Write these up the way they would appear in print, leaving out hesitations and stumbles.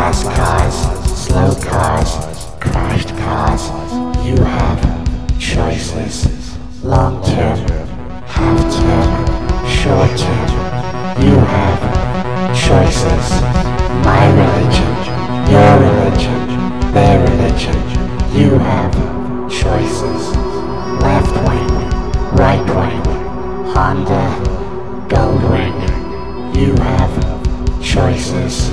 Fast cars, slow cars, crashed cars. You have choices. Long term, half term, short term. You have choices. My religion, your religion, their religion. You have choices. Left wing, right wing, Honda, Goldwing. You have choices.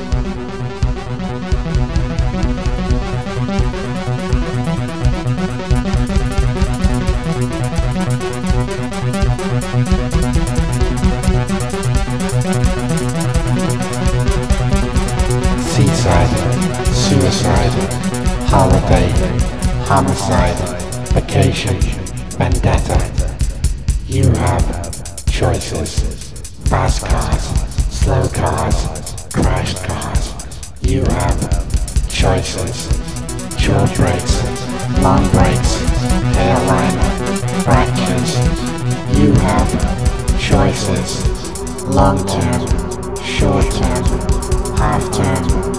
Seaside, suicide, holiday, homicide, vacation, vendetta. You have choices. Fast cars, slow cars, crashed cars. You have choices. Short breaks, long breaks, hairline, fractures. You have choices. Long term, short term, half term,